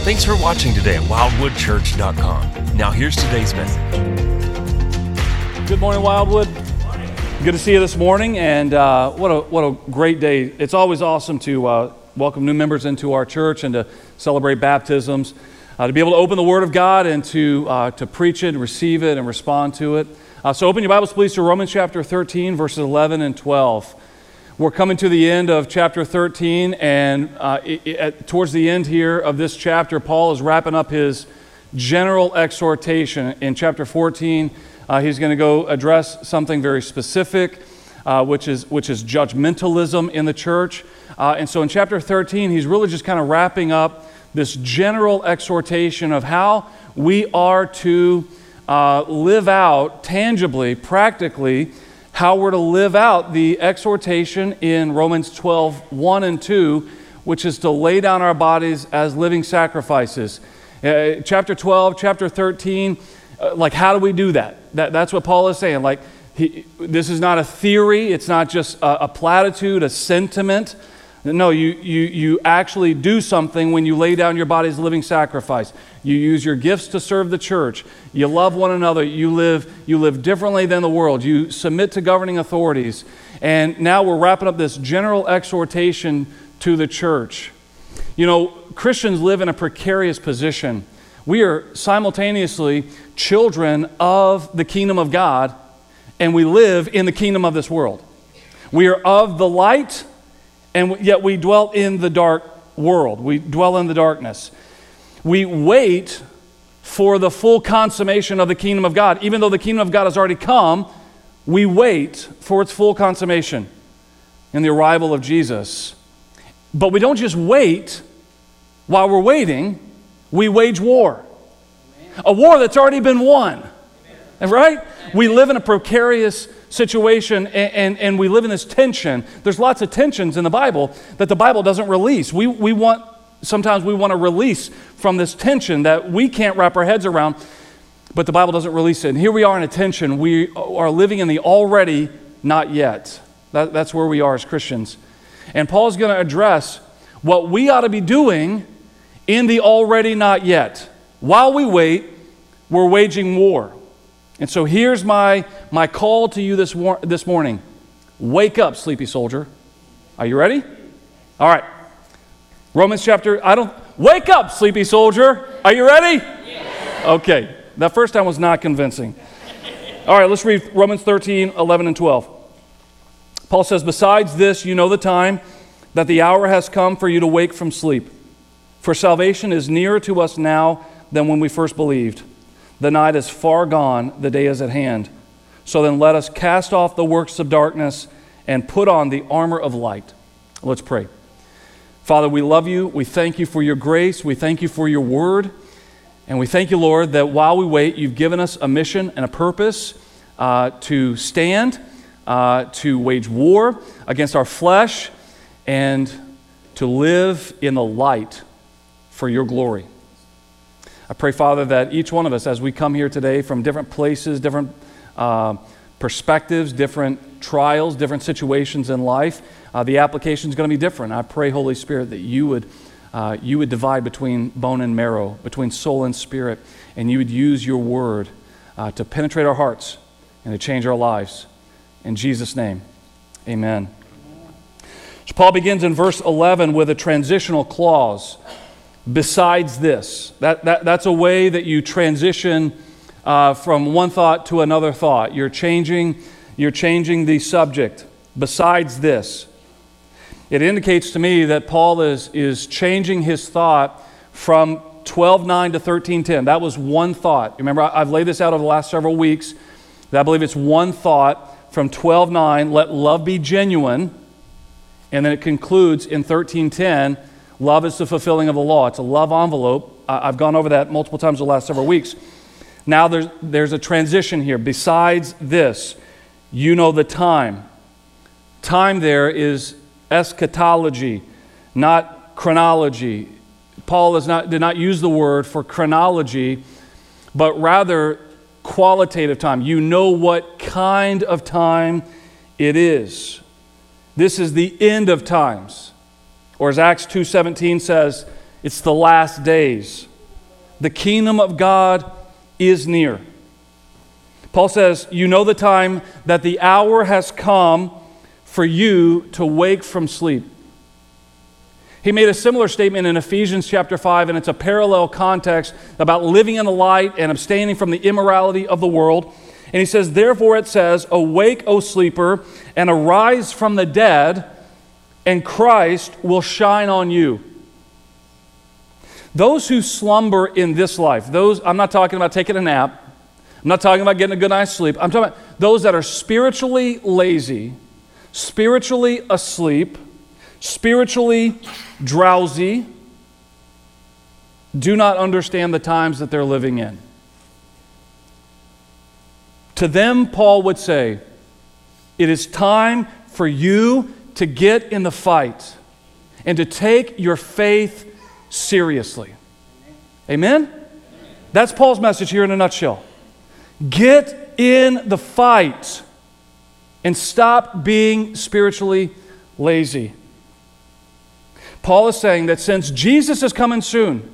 Thanks for watching today at wildwoodchurch.com. Now here's today's message. Good morning, Wildwood. Good to see you this morning, and what a great day. It's always awesome to welcome new members into our church and to celebrate baptisms, to be able to open the Word of God and to preach it, receive it, and respond to it. So open your Bibles, please, to Romans chapter 13, verses 11 and 12. We're coming to the end of chapter 13, and towards the end here of this chapter, Paul is wrapping up his general exhortation. In chapter 14, he's going to go address something very specific, which is judgmentalism in the church. And so in chapter 13, he's really just kind of wrapping up this general exhortation of how we are to live out tangibly, practically, how we're to live out the exhortation in Romans 12, 1 and 2, which is to lay down our bodies as living sacrifices. Chapter 12, chapter 13, how do we do that? That's what Paul is saying. This is not a theory. It's not just a platitude, a sentiment. No, you actually do something when you lay down your body as a living sacrifice. You use your gifts to serve the church. You love one another. You live differently than the world. You submit to governing authorities. And now we're wrapping up this general exhortation to the church. You know, Christians live in a precarious position. We are simultaneously children of the kingdom of God, and we live in the kingdom of this world. We are of the light, and yet we dwell in the dark world. We dwell in the darkness. We wait for the full consummation of the kingdom of God. Even though the kingdom of God has already come, we wait for its full consummation in the arrival of Jesus. But we don't just wait. While we're waiting, we wage war. A war that's already been won. Right? We live in a precarious situation, and we live in this tension. There's lots of tensions in the Bible that the Bible doesn't release. Sometimes we want to release from this tension that we can't wrap our heads around, but the Bible doesn't release it. And here we are in a tension. We are living in the already not yet. That's where we are as Christians. And Paul's going to address what we ought to be doing in the already not yet. While we wait, we're waging war. And so here's my call to you this morning. Wake up, sleepy soldier. Are you ready? All right. Wake up, sleepy soldier. Are you ready? Yes. Okay. That first time was not convincing. All right, let's read Romans 13, 11, and 12. Paul says, "Besides this, you know the time, that the hour has come for you to wake from sleep. For salvation is nearer to us now than when we first believed. The night is far gone, the day is at hand. So then let us cast off the works of darkness and put on the armor of light." Let's pray. Father, we love you. We thank you for your grace. We thank you for your word. And we thank you, Lord, that while we wait, you've given us a mission and a purpose to stand, to wage war against our flesh, and to live in the light for your glory. I pray, Father, that each one of us, as we come here today from different places, different perspectives, different trials, different situations in life, the application is going to be different. I pray, Holy Spirit, that you would divide between bone and marrow, between soul and spirit, and you would use your word to penetrate our hearts and to change our lives. In Jesus' name, amen. So Paul begins in verse 11 with a transitional clause. Besides this. That's a way that you transition from one thought to another thought. You're changing the subject. Besides this. It indicates to me that Paul is changing his thought from 12:9 to 13:10. That was one thought. Remember, I've laid this out over the last several weeks. I believe it's one thought from 12:9, let love be genuine. And then it concludes in 13:10, love is the fulfilling of the law. It's a love envelope. I've gone over that multiple times the last several weeks. Now there's a transition here. Besides this, you know the time. Time there is eschatology, not chronology. Paul did not use the word for chronology, but rather qualitative time. You know what kind of time it is. This is the end of times. Or as Acts 2:17 says, It's the last days. The kingdom of God is near. Paul says, you know the time that the hour has come for you to wake from sleep. He made a similar statement in Ephesians chapter 5, and it's a parallel context about living in the light and abstaining from the immorality of the world. And he says, therefore it says, awake, O sleeper, and arise from the dead, and Christ will shine on you. Those who slumber in this life, I'm not talking about taking a nap. I'm not talking about getting a good night's sleep. I'm talking about those that are spiritually lazy, spiritually asleep, spiritually drowsy, do not understand the times that they're living in. To them, Paul would say, it is time for you to get in the fight and to take your faith seriously. Amen? That's Paul's message here in a nutshell. Get in the fight and stop being spiritually lazy. Paul is saying that since Jesus is coming soon,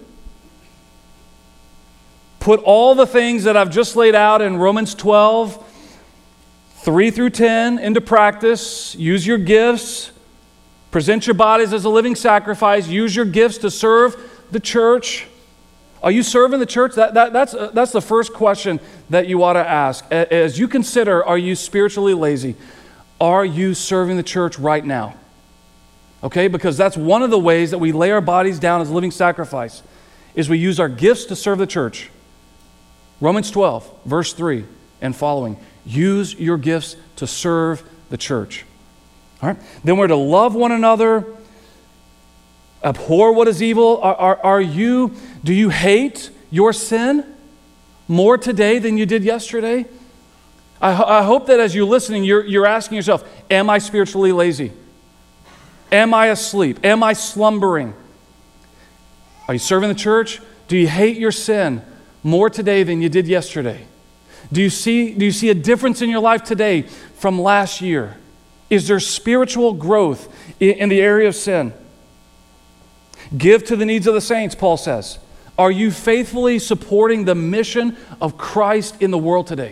put all the things that I've just laid out in Romans 12, 3 through 10 into practice. Use your gifts. Present your bodies as a living sacrifice. Use your gifts to serve the church. Are you serving the church? That's the first question that you ought to ask. As you consider, are you spiritually lazy? Are you serving the church right now? Okay, because that's one of the ways that we lay our bodies down as a living sacrifice, is we use our gifts to serve the church. Romans 12, verse 3 and following. Use your gifts to serve the church. All right? Then we're to love one another, abhor what is evil. Do you hate your sin more today than you did yesterday? I hope that as you're listening, you're asking yourself, am I spiritually lazy? Am I asleep? Am I slumbering? Are you serving the church? Do you hate your sin more today than you did yesterday? Do you see a difference in your life today from last year? Is there spiritual growth in the area of sin? Give to the needs of the saints, Paul says. Are you faithfully supporting the mission of Christ in the world today?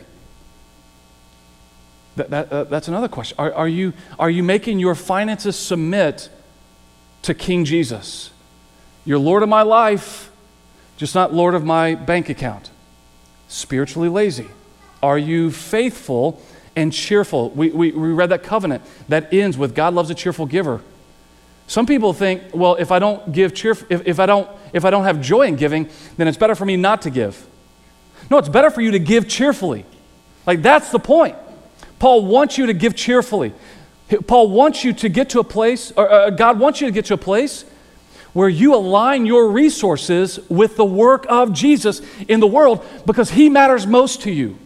That's another question. Are you making your finances submit to King Jesus? You're Lord of my life, just not Lord of my bank account. Spiritually lazy. Are you faithful and cheerful? We read that covenant that ends with God loves a cheerful giver. Some people think, well, if I don't give if I don't have joy in giving, then it's better for me not to give. No, it's better for you to give cheerfully. Like, that's the point. Paul wants you to give cheerfully. Paul wants you to get to a place, or God wants you to get to a place where you align your resources with the work of Jesus in the world, because He matters most to you.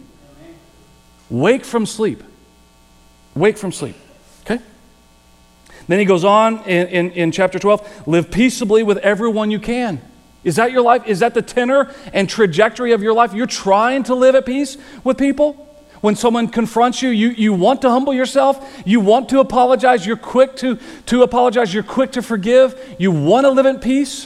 Wake from sleep. Wake from sleep. Okay? Then he goes on in chapter 12, live peaceably with everyone you can. Is that your life? Is that the tenor and trajectory of your life? You're trying to live at peace with people? When someone confronts you, you want to humble yourself. You want to apologize. You're quick to apologize. You're quick to forgive. You want to live in peace.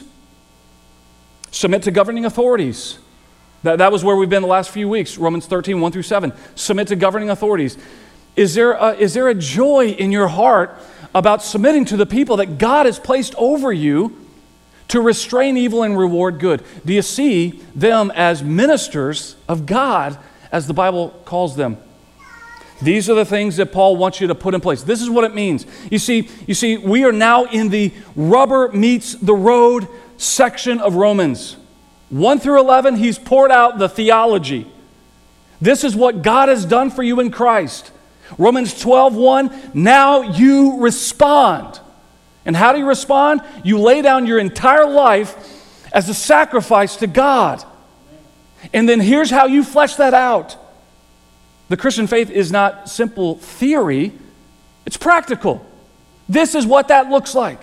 Submit to governing authorities. That was where we've been the last few weeks. Romans 13, 1 through 7. Submit to governing authorities. Is there a joy in your heart about submitting to the people that God has placed over you to restrain evil and reward good? Do you see them as ministers of God, as the Bible calls them? These are the things that Paul wants you to put in place. This is what it means. You see, we are now in the rubber meets the road section of Romans. 1 through 11, he's poured out the theology. This is what God has done for you in Christ. Romans 12:1, now you respond. And how do you respond? You lay down your entire life as a sacrifice to God. And then here's how you flesh that out. The Christian faith is not simple theory, it's practical. This is what that looks like.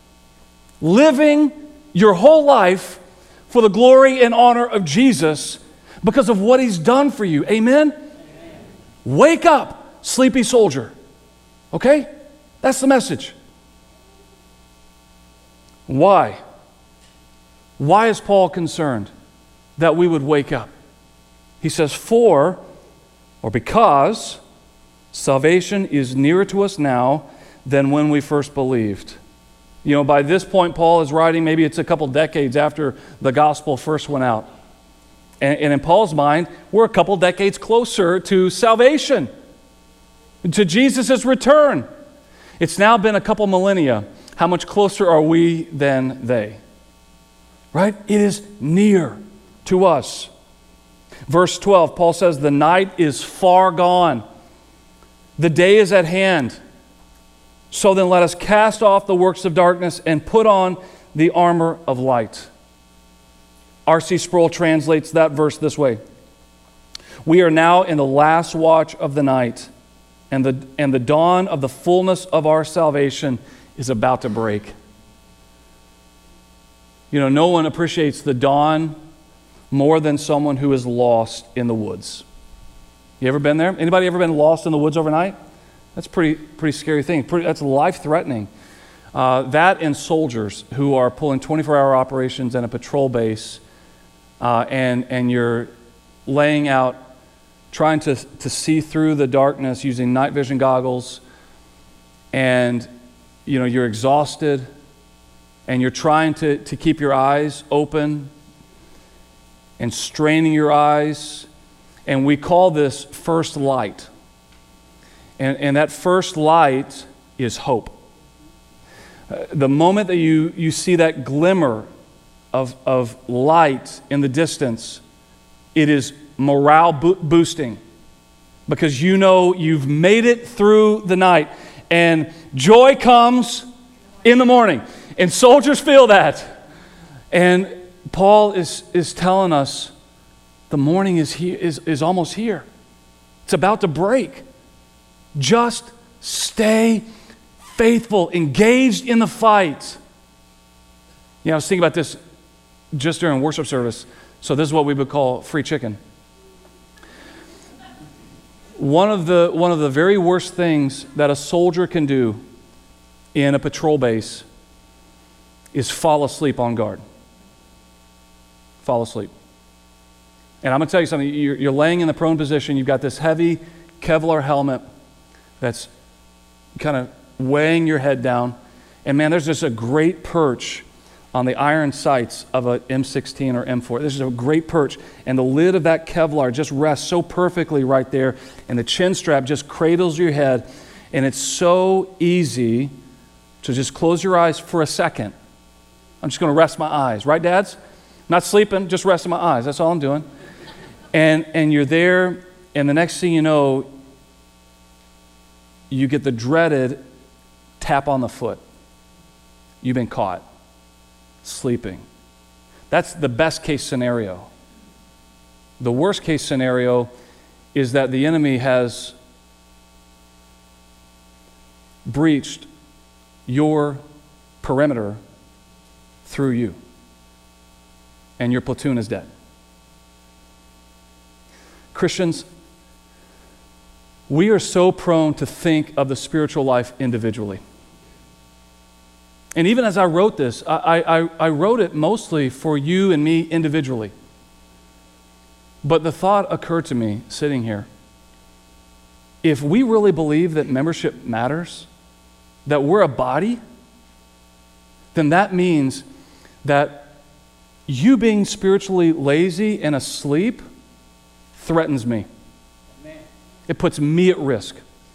Living your whole life for the glory and honor of Jesus because of what He's done for you. Amen? Wake up, sleepy soldier. Okay? That's the message. Why? Why is Paul concerned that we would wake up? He says, because salvation is nearer to us now than when we first believed. You know, by this point, Paul is writing, maybe it's a couple decades after the gospel first went out. And in Paul's mind, we're a couple decades closer to salvation, to Jesus' return. It's now been a couple millennia. How much closer are we than they? Right? It is near to us. Verse 12, Paul says, the night is far gone. The day is at hand. So then let us cast off the works of darkness and put on the armor of light. R.C. Sproul translates that verse this way. We are now in the last watch of the night, and the dawn of the fullness of our salvation is about to break. You know, no one appreciates the dawn more than someone who is lost in the woods. You ever been there? Anybody ever been lost in the woods overnight? That's a pretty scary thing. That's life-threatening. That and soldiers who are pulling 24-hour operations in a patrol base, and you're laying out, trying to see through the darkness using night vision goggles, and you know you're exhausted, and you're trying to keep your eyes open and straining your eyes, and we call this first light. And that first light is hope. The moment that you see that glimmer of light in the distance, it is morale boosting, because you know you've made it through the night, and joy comes in the morning, and soldiers feel that. And Paul is telling us the morning is almost here. It's about to break. Just stay faithful, engaged in the fight. You know, I was thinking about this just during worship service. So this is what we would call free chicken. One of the very worst things that a soldier can do in a patrol base is fall asleep on guard. Fall asleep. And I'm going to tell you something. You're laying in the prone position. You've got this heavy Kevlar helmet that's kind of weighing your head down. And man, there's just a great perch on the iron sights of a M16 or M4. This is a great perch. And the lid of that Kevlar just rests so perfectly right there. And the chin strap just cradles your head. And it's so easy to just close your eyes for a second. I'm just going to rest my eyes. Right, dads? Not sleeping, just resting my eyes. That's all I'm doing. And you're there, and the next thing you know, you get the dreaded tap on the foot. You've been caught sleeping. That's the best case scenario. The worst case scenario is that the enemy has breached your perimeter through you, and your platoon is dead. Christians, we are so prone to think of the spiritual life individually. And even as I wrote this, I wrote it mostly for you and me individually. But the thought occurred to me sitting here. If we really believe that membership matters, that we're a body, then that means that you being spiritually lazy and asleep threatens me. Amen. It puts me at risk.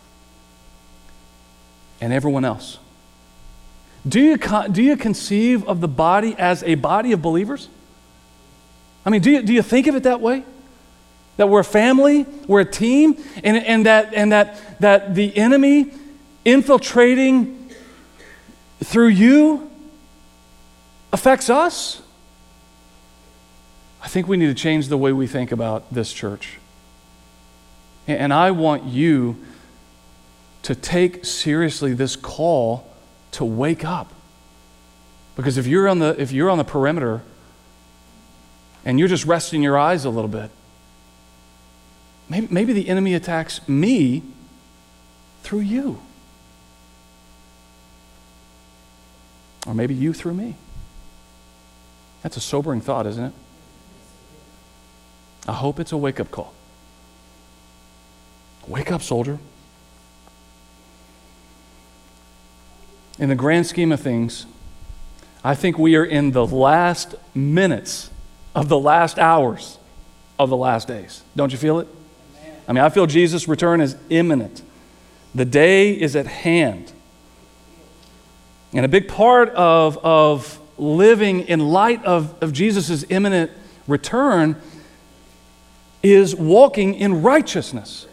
And everyone else. Do you conceive of the body as a body of believers? I mean, do you think of it that way? That we're a family, we're a team, and that the enemy infiltrating through you affects us? I think we need to change the way we think about this church. And I want you to take seriously this call to wake up. Because if you're on the perimeter and you're just resting your eyes a little bit, maybe the enemy attacks me through you. Or maybe you through me. That's a sobering thought, isn't it? I hope it's a wake-up call. Wake up, soldier. In the grand scheme of things, I think we are in the last minutes of the last hours of the last days. Don't you feel it? I mean, I feel Jesus' return is imminent. The day is at hand. And a big part of living in light of Jesus' imminent return is walking in righteousness.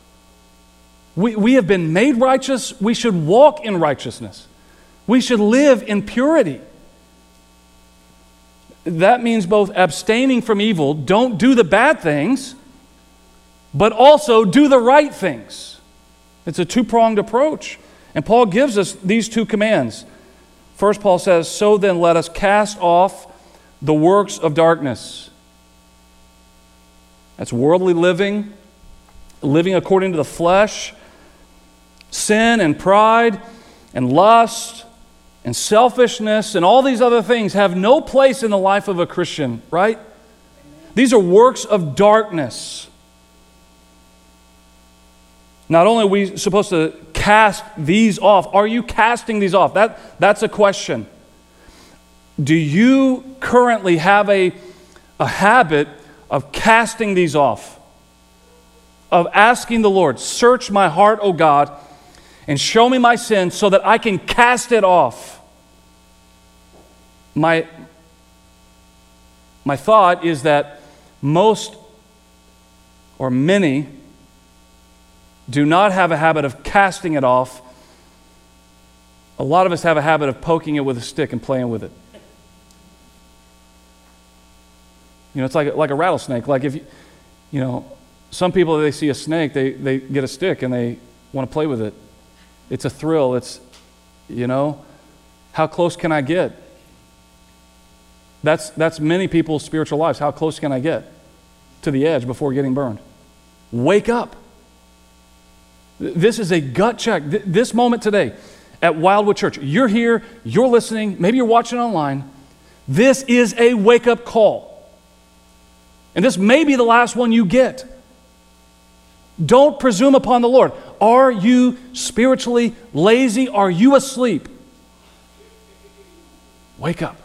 We have been made righteous. We should walk in righteousness. We should live in purity. That means both abstaining from evil, don't do the bad things, but also do the right things. It's a two-pronged approach. And Paul gives us these two commands. First, Paul says, "So then let us cast off the works of darkness." That's worldly living, living according to the flesh, sin and pride and lust and selfishness and all these other things have no place in the life of a Christian, right? These are works of darkness. Not only are we supposed to cast these off, are you casting these off? That's a question. Do you currently have a habit of casting these off? Of asking the Lord, "Search my heart, O God, and show me my sin so that I can cast it off." My thought is that most or many do not have a habit of casting it off. A lot of us have a habit of poking it with a stick and playing with it. You know, it's like a rattlesnake. Like if you know, some people, they see a snake, they get a stick and they want to play with it. It's a thrill. It's, you know, how close can I get? That's many people's spiritual lives. How close can I get to the edge before getting burned? Wake up. This is a gut check. This moment today at Wildwood Church, you're here, you're listening, maybe you're watching online. This is a wake-up call. And this may be the last one you get. Don't presume upon the Lord. Are you spiritually lazy? Are you asleep? Wake up.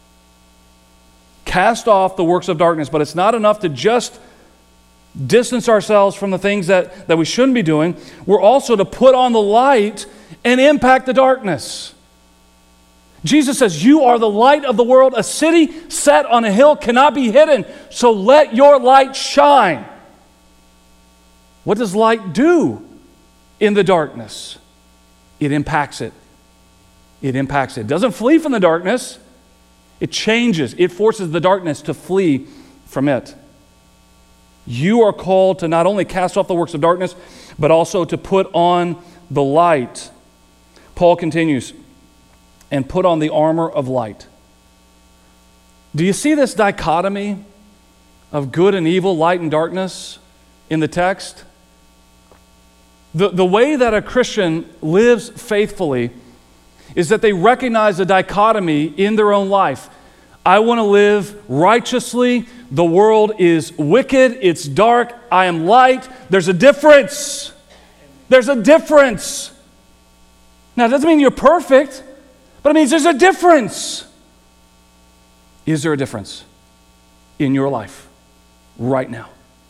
Cast off the works of darkness, but it's not enough to just distance ourselves from the things that we shouldn't be doing. We're also to put on the light and impact the darkness. Jesus says, "You are the light of the world. A city set on a hill cannot be hidden. So let your light shine." What does light do in the darkness? It impacts it. It impacts it. It doesn't flee from the darkness. It changes. It forces the darkness to flee from it. You are called to not only cast off the works of darkness, but also to put on the light. Paul continues, "And put on the armor of light." Do you see this dichotomy of good and evil, light and darkness in the text? The way that a Christian lives faithfully is that they recognize the dichotomy in their own life. I want to live righteously. The world is wicked. It's dark. I am light. There's a difference. There's a difference. Now, it doesn't mean you're perfect, but it means there's a difference. Is there a difference in your life right now?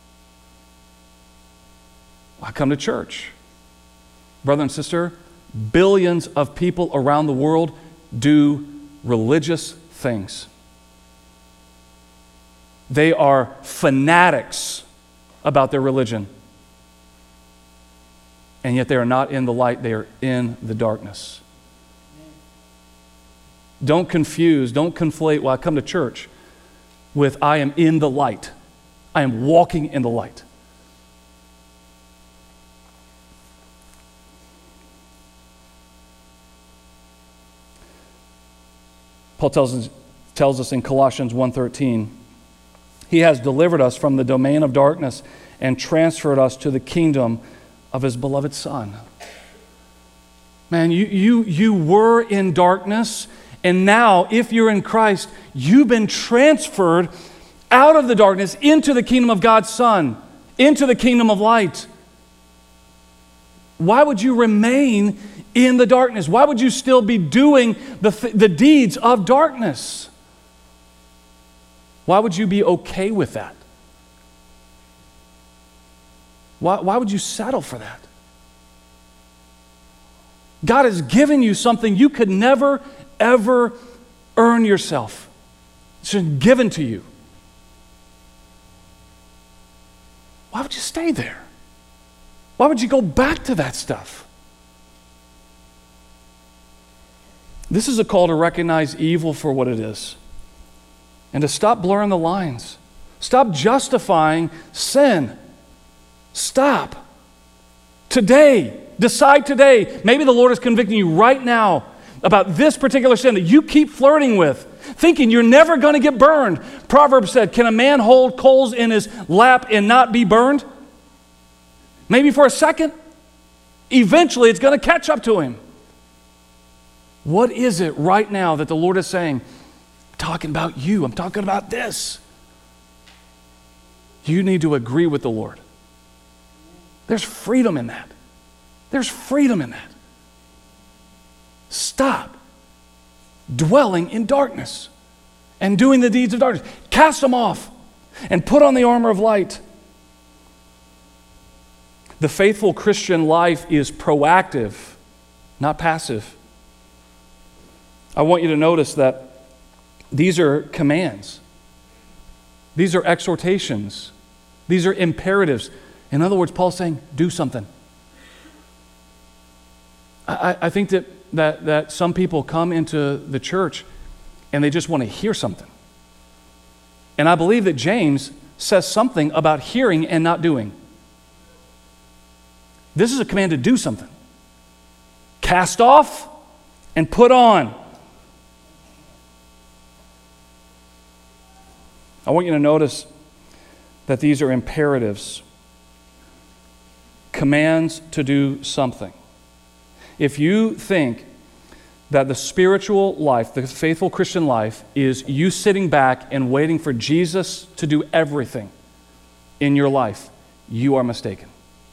I come to church. Brother and sister, billions of people around the world do religious things. They are fanatics about their religion. And yet they are not in the light, they are in the darkness. Don't confuse, don't conflate, "Well, I come to church," with "I am in the light. I am walking in the light." Paul tells us in Colossians 1:13, "He has delivered us from the domain of darkness and transferred us to the kingdom of His beloved Son." Man, you were in darkness, And now, if you're in Christ, you've been transferred out of the darkness into the kingdom of God's Son, into the kingdom of light. Why would you remain in the darkness? Why would you still be doing the deeds of darkness? Why would you be okay with that? Why would you settle for that? God has given you something you could never, ever earn yourself. It's been given to you. Why would you stay there? Why would you go back to that stuff? This is a call to recognize evil for what it is and to stop blurring the lines. Stop justifying sin. Stop. Today, decide today. Maybe the Lord is convicting you right now about this particular sin that you keep flirting with, thinking you're never going to get burned. Proverbs said, can a man hold coals in his lap and not be burned? Maybe for a second. Eventually, it's going to catch up to him. What is it right now that the Lord is saying, I'm talking about you, I'm talking about this? You need to agree with the Lord. There's freedom in that. There's freedom in that. Stop dwelling in darkness and doing the deeds of darkness. Cast them off and put on the armor of light. The faithful Christian life is proactive, not passive. I want you to notice that these are commands. These are exhortations. These are imperatives. In other words, Paul's saying, do something. I think that some people come into the church and they just want to hear something. And I believe that James says something about hearing and not doing. This is a command to do something. Cast off and put on. I want you to notice that these are imperatives, commands to do something. If you think that the spiritual life, the faithful Christian life, is you sitting back and waiting for Jesus to do everything in your life, you are mistaken.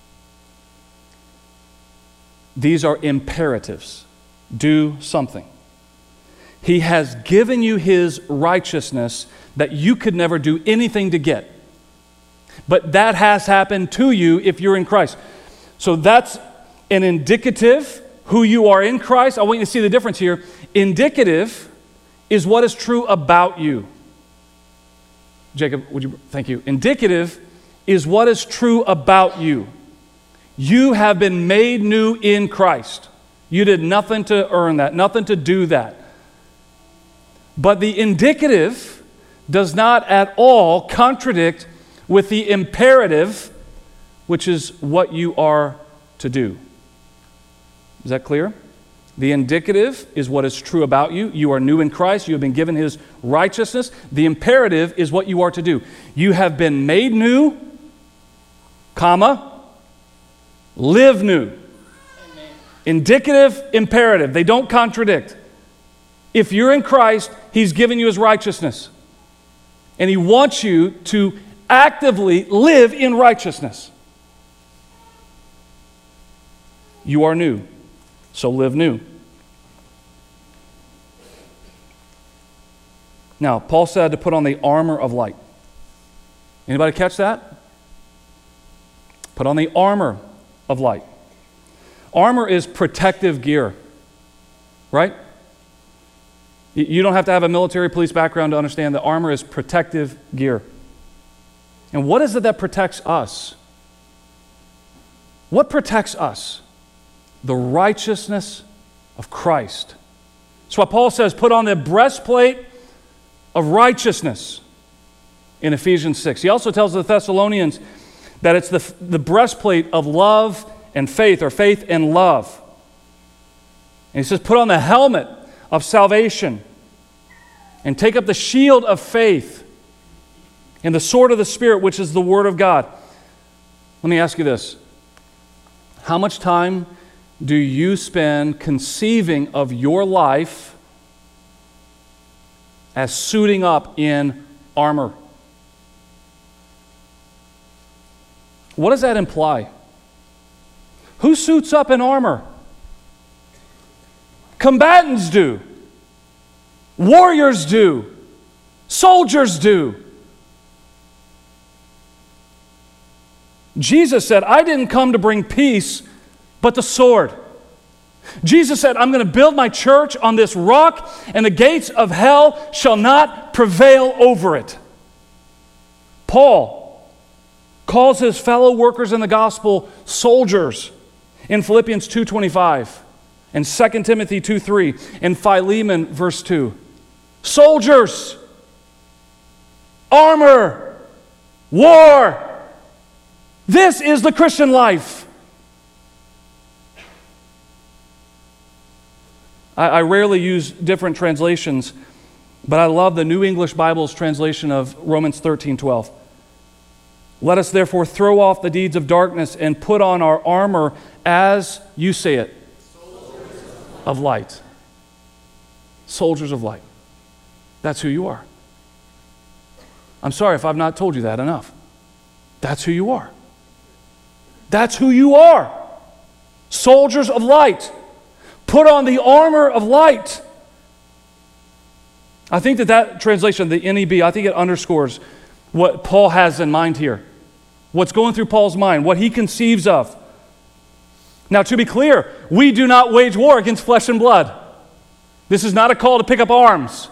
These are imperatives. Do something. He has given you His righteousness that you could never do anything to get. But that has happened to you if you're in Christ. So that's an indicative, who you are in Christ. I want you to see the difference here. Indicative is what is true about you. Jacob, thank you. Indicative is what is true about you. You have been made new in Christ. You did nothing to earn that, nothing to do that. But the indicative does not at all contradict with the imperative, which is what you are to do. Is that clear? The indicative is what is true about you. You are new in Christ. You have been given His righteousness. The imperative is what you are to do. You have been made new, comma, live new. Amen. Indicative, imperative. They don't contradict. If you're in Christ, He's given you His righteousness. And He wants you to actively live in righteousness. You are new, so live new. Now, Paul said to put on the armor of light. Anybody catch that? Put on the armor of light. Armor is protective gear, right? You don't have to have a military police background to understand that armor is protective gear. And what is it that protects us? What protects us? The righteousness of Christ. That's why Paul says, put on the breastplate of righteousness in Ephesians 6. He also tells the Thessalonians that it's the breastplate of love and faith, or faith and love. And he says, put on the helmet of salvation and take up the shield of faith and the sword of the Spirit, which is the Word of God. Let me ask you this. How much time do you spend conceiving of your life as suiting up in armor. What does that imply? Who suits up in armor? Combatants do. Warriors do. Soldiers do. Jesus said, I didn't come to bring peace, but the sword. Jesus said, I'm going to build my church on this rock, and the gates of hell shall not prevail over it. Paul calls his fellow workers in the gospel soldiers in Philippians 2:25 and 2 Timothy 2:3 and Philemon verse 2. Soldiers, armor, war. This is the Christian life. I rarely use different translations, but I love the New English Bible's translation of Romans 13:12. Let us therefore throw off the deeds of darkness and put on our armor as, you say it, of light. Soldiers of light. That's who you are. I'm sorry if I've not told you that enough. That's who you are. That's who you are. Soldiers of light. Put on the armor of light. I think that translation, the NEB, I think it underscores what Paul has in mind here. What's going through Paul's mind, what he conceives of. Now, to be clear, we do not wage war against flesh and blood. This is not a call to pick up arms.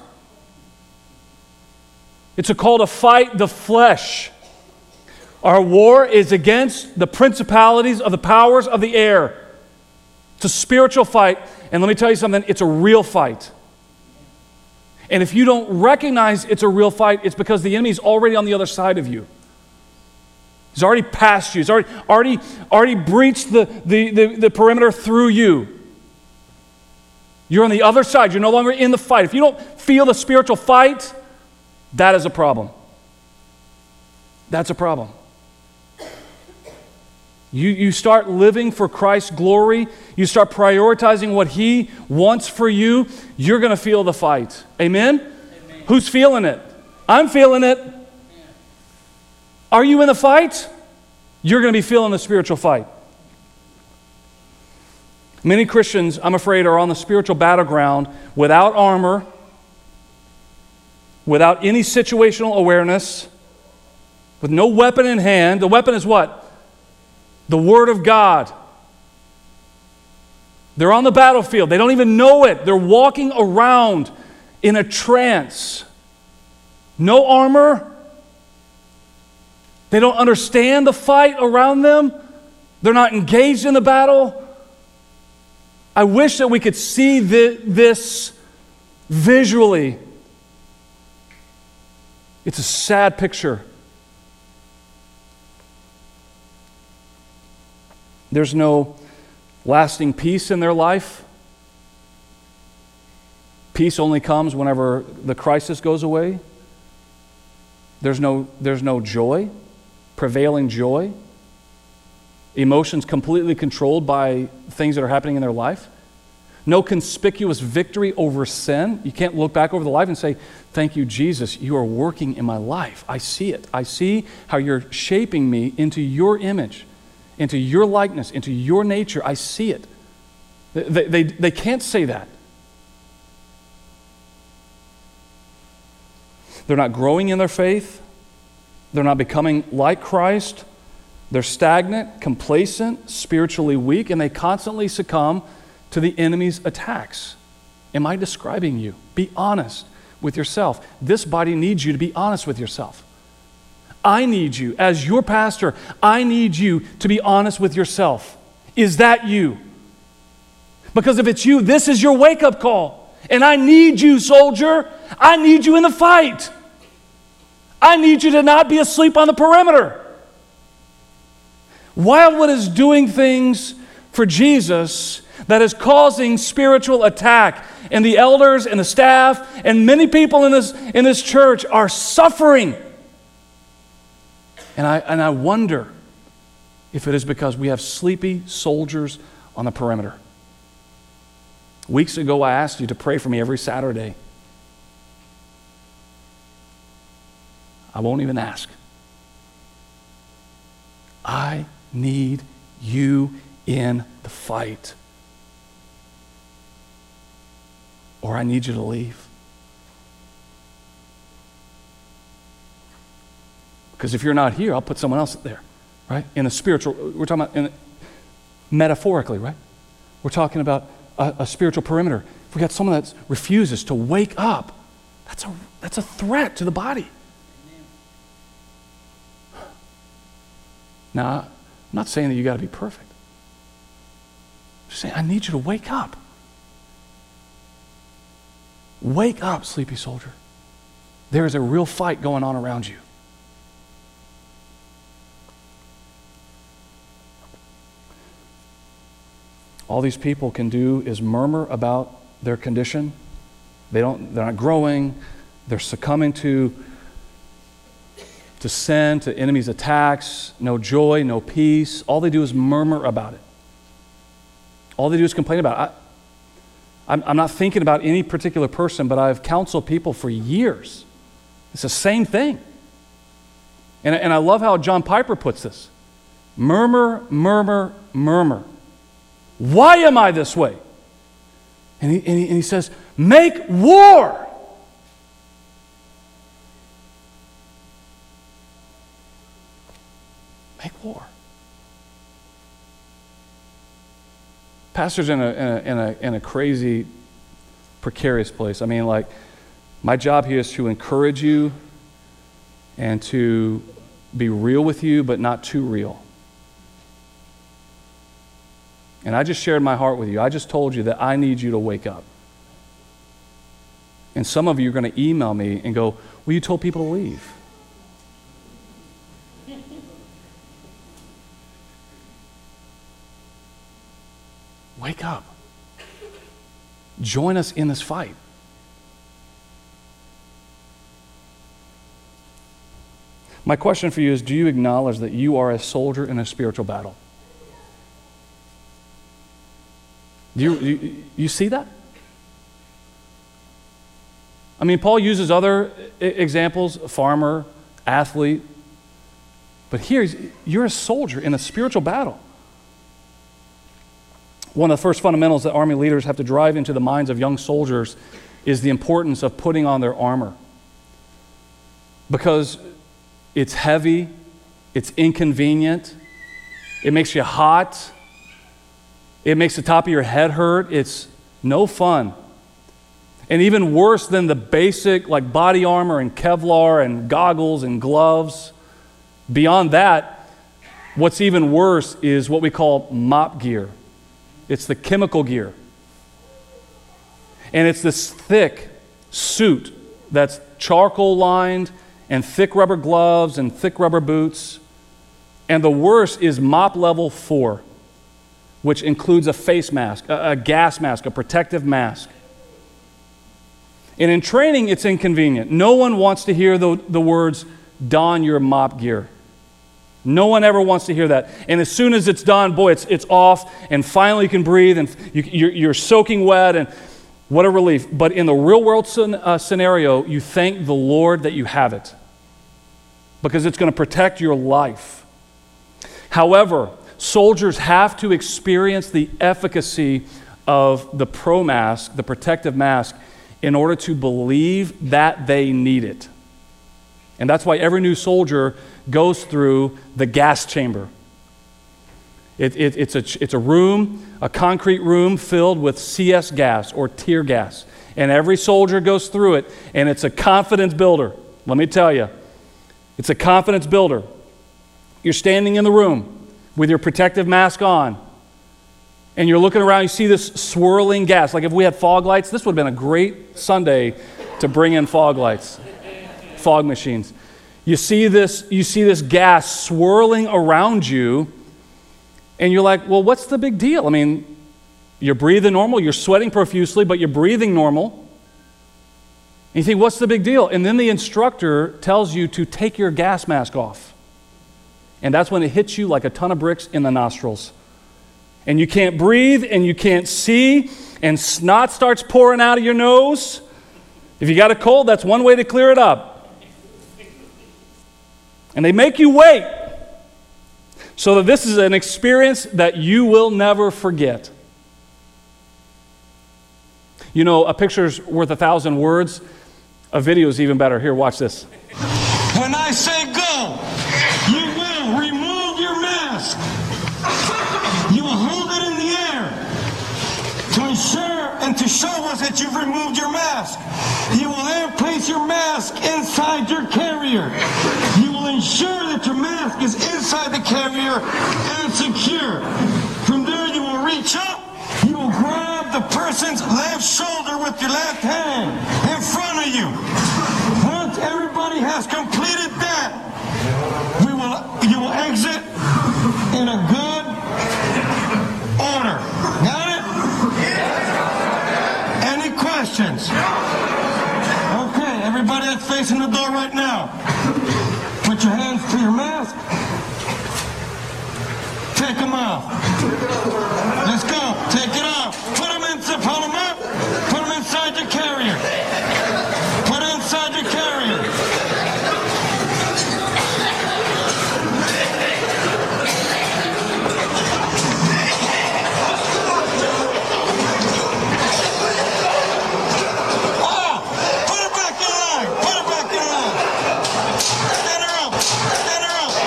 It's a call to fight the flesh. Our war is against the principalities of the powers of the air. It's a spiritual fight, and let me tell you something, it's a real fight. And if you don't recognize it's a real fight, it's because the enemy's already on the other side of you. He's already passed you. He's already breached the perimeter through you. You're on the other side. You're no longer in the fight. If you don't feel the spiritual fight, that is a problem. That's a problem. You start living for Christ's glory. You start prioritizing what He wants for you. You're going to feel the fight. Amen? Amen? Who's feeling it? I'm feeling it. Yeah. Are you in the fight? You're going to be feeling the spiritual fight. Many Christians, I'm afraid, are on the spiritual battleground without armor, without any situational awareness, with no weapon in hand. The weapon is what? The Word of God. They're on the battlefield. They don't even know it. They're walking around in a trance. No armor. They don't understand the fight around them. They're not engaged in the battle. I wish that we could see this visually. It's a sad picture. There's no lasting peace in their life. Peace only comes whenever the crisis goes away. There's no joy, prevailing joy. Emotions completely controlled by things that are happening in their life. No conspicuous victory over sin. You can't look back over the life and say, thank you, Jesus, you are working in my life. I see it. I see how you're shaping me into your image, into your likeness, into your nature. I see it. They can't say that. They're not growing in their faith. They're not becoming like Christ. They're stagnant, complacent, spiritually weak, and they constantly succumb to the enemy's attacks. Am I describing you? Be honest with yourself. This body needs you to be honest with yourself. I need you, as your pastor, I need you to be honest with yourself. Is that you? Because if it's you, this is your wake-up call. And I need you, soldier. I need you in the fight. I need you to not be asleep on the perimeter. Wildwood is doing things for Jesus that is causing spiritual attack. And the elders and the staff and many people in this church are suffering. And I wonder if it is because we have sleepy soldiers on the perimeter. Weeks ago, I asked you to pray for me every Saturday. I won't even ask. I need you in the fight. Or I need you to leave. Because if you're not here, I'll put someone else there, right? In a spiritual, we're talking about metaphorically, right? We're talking about a spiritual perimeter. If we got someone that refuses to wake up, that's a threat to the body. Now, I'm not saying that you got to be perfect. I'm just saying, I need you to wake up. Wake up, sleepy soldier. There is a real fight going on around you. All these people can do is murmur about their condition. They're not growing. They're succumbing to sin, to enemies' attacks, no joy, no peace. All they do is murmur about it. All they do is complain about it. I'm not thinking about any particular person, but I've counseled people for years. It's the same thing. And I love how John Piper puts this. Murmur, murmur, murmur. Why am I this way? And he says, make war. Make war. Pastor's in a crazy, precarious place. I mean, like, my job here is to encourage you and to be real with you, but not too real. And I just shared my heart with you. I just told you that I need you to wake up. And some of you are going to email me and go, well, you told people to leave. Wake up. Join us in this fight. My question for you is, do you acknowledge that you are a soldier in a spiritual battle? Do you see that? I mean, Paul uses other examples, farmer, athlete, but here you're a soldier in a spiritual battle. One of the first fundamentals that Army leaders have to drive into the minds of young soldiers is the importance of putting on their armor. Because it's heavy, it's inconvenient, it makes you hot, it makes the top of your head hurt, it's no fun. And even worse than the basic like body armor and Kevlar and goggles and gloves, beyond that, what's even worse is what we call MOPP gear. It's the chemical gear. And it's this thick suit that's charcoal lined and thick rubber gloves and thick rubber boots. And the worst is MOPP level 4, which includes a face mask, a gas mask, a protective mask. And in training, it's inconvenient. No one wants to hear the words, don your MOPP gear. No one ever wants to hear that. And as soon as it's done, boy, it's off, and finally you can breathe, and you're soaking wet, and what a relief. But in the real world scenario, you thank the Lord that you have it, because it's going to protect your life. However, soldiers have to experience the efficacy of the pro mask, the protective mask, in order to believe that they need it. And that's why every new soldier goes through the gas chamber. It's a room, a concrete room filled with CS gas or tear gas. And every soldier goes through it, and it's a confidence builder. Let me tell you, it's a confidence builder. You're standing in the room with your protective mask on, and you're looking around, you see this swirling gas. Like if we had fog lights, this would have been a great Sunday to bring in fog lights, fog machines. You see this gas swirling around you, and you're like, well, what's the big deal? I mean, you're breathing normal, you're sweating profusely, but you're breathing normal. And you think, what's the big deal? And then the instructor tells you to take your gas mask off. And that's when it hits you like a ton of bricks in the nostrils. And you can't breathe, and you can't see, and snot starts pouring out of your nose. If you got a cold, that's one way to clear it up. And they make you wait so that this is an experience that you will never forget. You know, a picture's worth 1,000 words. A video is even better. Here, watch this. When I say go, you will remove your mask. You will hold it in the air to ensure and to show us that you've removed your mask. You will then place your mask inside your carrier. You will ensure that your mask is inside the carrier and secure. From there, you will reach up. You will grab the person's left shoulder with your left hand in front of you. Once everybody has completed that, you will exit in a good order. Got it? Any questions? Okay, everybody that's facing the door right now, put your hands to your mask. Take them off. Let's go. Take it off. Put them inside. Pull them up. Put them inside your carrier. Put it inside your carrier. Oh! Put it back in line. Put it back in line. Stand her up. Stand her up.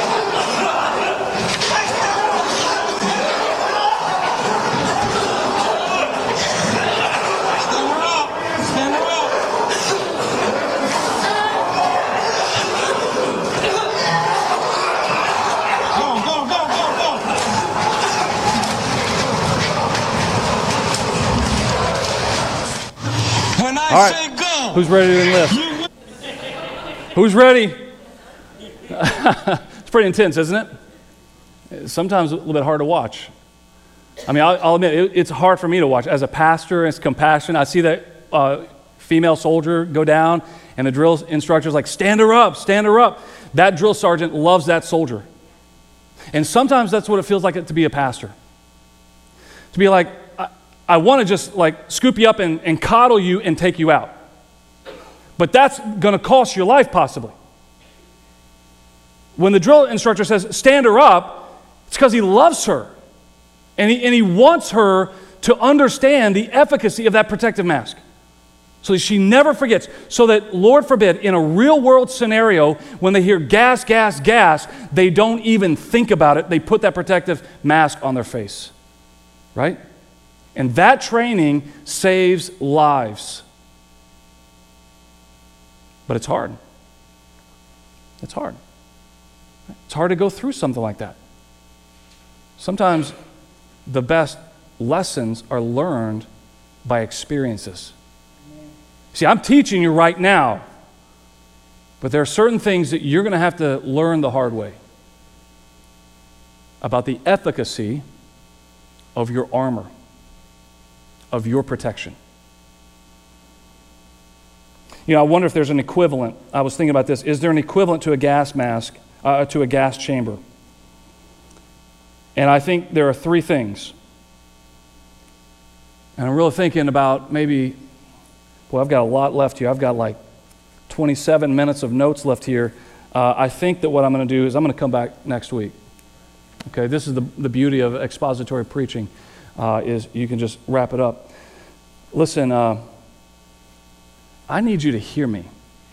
All right. Who's ready to enlist? Who's ready? It's pretty intense, isn't it? Sometimes a little bit hard to watch. I mean, I'll admit, it's hard for me to watch. As a pastor, it's compassion. I see that female soldier go down, and the drill instructor's like, stand her up, stand her up. That drill sergeant loves that soldier. And sometimes that's what it feels like to be a pastor. To be like, I want to just like scoop you up and coddle you and take you out. But that's going to cost your life possibly. When the drill instructor says, stand her up, it's because he loves her. And he wants her to understand the efficacy of that protective mask. So that she never forgets. So that, Lord forbid, in a real world scenario, when they hear gas, gas, gas, they don't even think about it. They put that protective mask on their face. Right? And that training saves lives. But it's hard. It's hard. It's hard to go through something like that. Sometimes the best lessons are learned by experiences. See, I'm teaching you right now, but there are certain things that you're going to have to learn the hard way about the efficacy of your armor, of your protection. You know, I wonder if there's an equivalent. I was thinking about this. Is there an equivalent to a gas mask, to a gas chamber? And I think there are three things. And I'm really thinking about maybe, well, I've got a lot left here. I've got like 27 minutes of notes left here. I think that what I'm going to do is I'm going to come back next week. Okay, this is the beauty of expository preaching, is you can just wrap it up. Listen, I need you to hear me.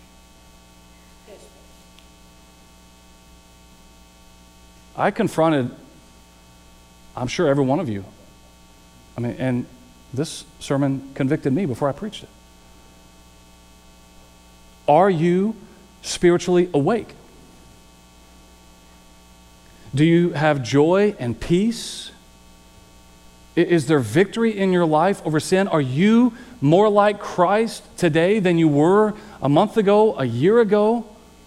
I confronted, I'm sure, every one of you. I mean, and this sermon convicted me before I preached it. Are you spiritually awake? Do you have joy and peace? Is there victory in your life over sin? Are you more like Christ today than you were a month ago, a year ago?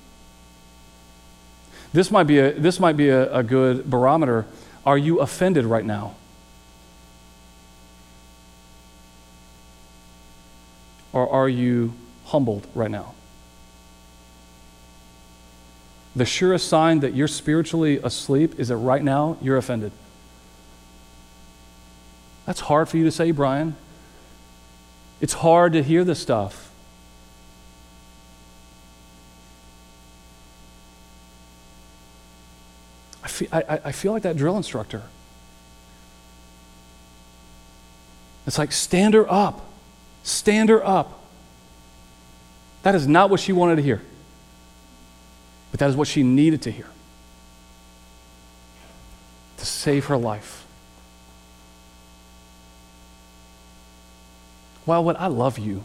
This might be a good barometer. Are you offended right now? Or are you humbled right now? The surest sign that you're spiritually asleep is that right now you're offended. That's hard for you to say, Brian. It's hard to hear this stuff. I feel like that drill instructor. It's like, stand her up. Stand her up. That is not what she wanted to hear. But that is what she needed to hear. To save her life. Wildwood, I love you.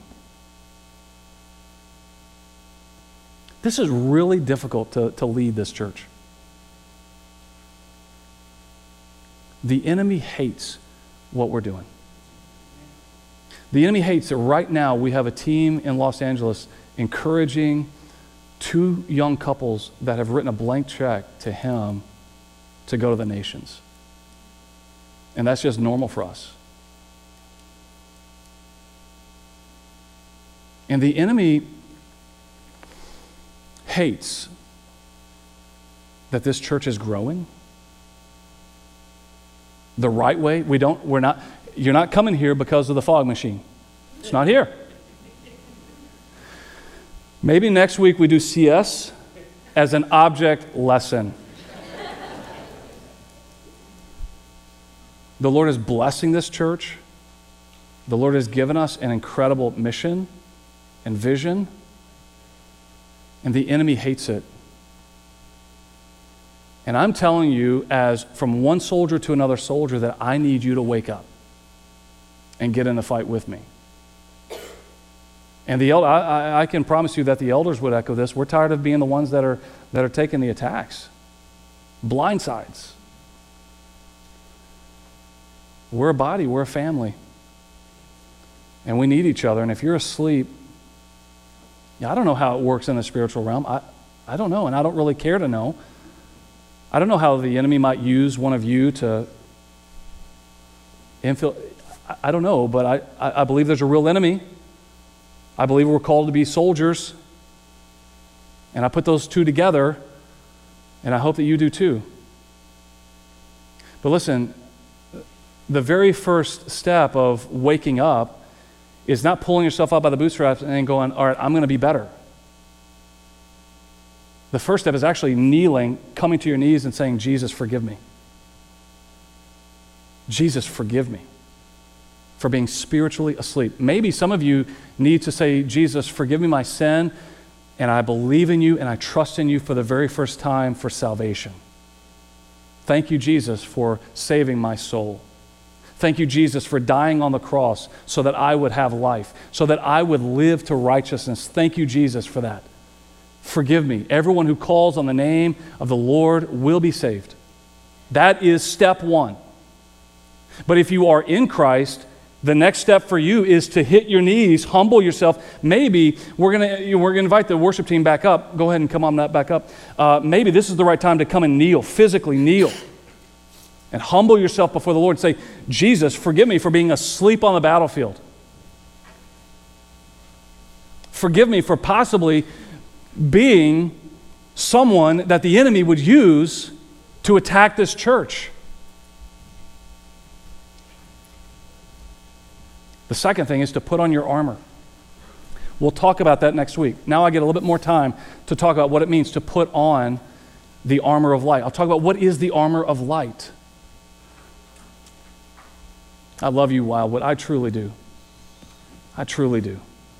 This is really difficult to lead this church. The enemy hates what we're doing. The enemy hates that right now we have a team in Los Angeles encouraging 2 young couples that have written a blank check to him to go to the nations. And that's just normal for us. And the enemy hates that this church is growing the right way. You're not coming here because of the fog machine. It's not here. Maybe next week we do CS as an object lesson. The Lord is blessing this church. The Lord has given us an incredible mission and vision, and the enemy hates it. And I'm telling you, as from one soldier to another soldier, that I need you to wake up and get in the fight with me. And I can promise you that the elders would echo this. We're tired of being the ones that are taking the attacks. Blindsides. We're a body, we're a family. And we need each other. And if you're asleep, I don't know how it works in the spiritual realm. I don't know, and I don't really care to know. I don't know how the enemy might use one of you to infiltrate. I don't know, but I believe there's a real enemy. I believe we're called to be soldiers. And I put those two together, and I hope that you do too. But listen, the very first step of waking up is not pulling yourself up by the bootstraps and then going, all right, I'm going to be better. The first step is actually kneeling, coming to your knees and saying, Jesus, forgive me. Jesus, forgive me for being spiritually asleep. Maybe some of you need to say, Jesus, forgive me my sin, and I believe in you and I trust in you for the very first time for salvation. Thank you, Jesus, for saving my soul. Thank you, Jesus, for dying on the cross so that I would have life, so that I would live to righteousness. Thank you, Jesus, for that. Forgive me. Everyone who calls on the name of the Lord will be saved. That is step one. But if you are in Christ, the next step for you is to hit your knees, humble yourself. Maybe we're gonna invite the worship team back up. Go ahead and come on back up. Maybe this is the right time to come and kneel, physically kneel. And humble yourself before the Lord and say, Jesus, forgive me for being asleep on the battlefield. Forgive me for possibly being someone that the enemy would use to attack this church. The second thing is to put on your armor. We'll talk about that next week. Now I get a little bit more time to talk about what it means to put on the armor of light. I'll talk about what is the armor of light. I love you, Wildwood. I truly do. I truly do.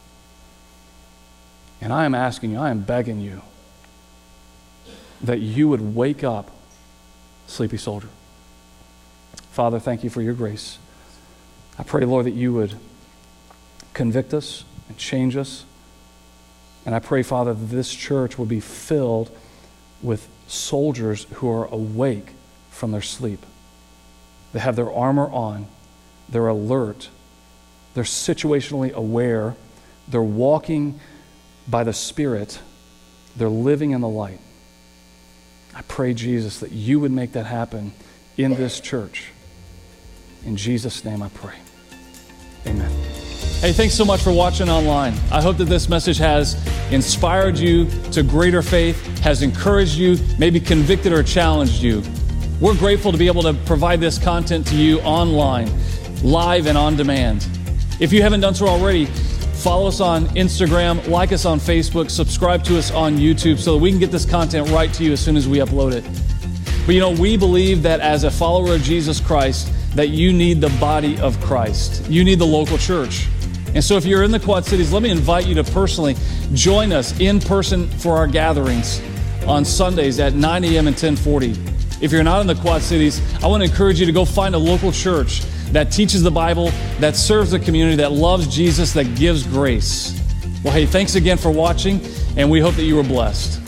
And I am asking you, I am begging you that you would wake up, sleepy soldier. Father, thank you for your grace. I pray, Lord, that you would convict us and change us. And I pray, Father, that this church will be filled with soldiers who are awake from their sleep. They have their armor on. They're alert. They're situationally aware. They're walking by the Spirit. They're living in the light. I pray, Jesus, that you would make that happen in this church. In Jesus' name I pray. Amen. Hey, thanks so much for watching online. I hope that this message has inspired you to greater faith, has encouraged you, maybe convicted or challenged you. We're grateful to be able to provide this content to you online, live and on demand. If you haven't done so already, follow us on Instagram, like us on Facebook, subscribe to us on YouTube so that we can get this content right to you as soon as we upload it. But we believe that as a follower of Jesus Christ, that you need the body of Christ. You need the local church. And so if you're in the Quad Cities, let me invite you to personally join us in person for our gatherings on Sundays at 9 a.m. and 10:40. If you're not in the Quad Cities, I want to encourage you to go find a local church that teaches the Bible, that serves the community, that loves Jesus, that gives grace. Well, hey, thanks again for watching, and we hope that you were blessed.